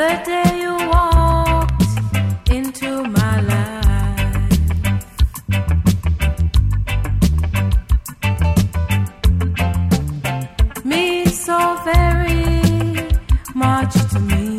the day you walked into my life. Means so very much to me.